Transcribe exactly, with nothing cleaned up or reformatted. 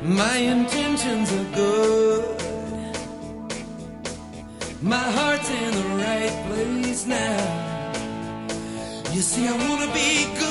My intentions are good. My heart's in the right place now. You see, I wanna be good.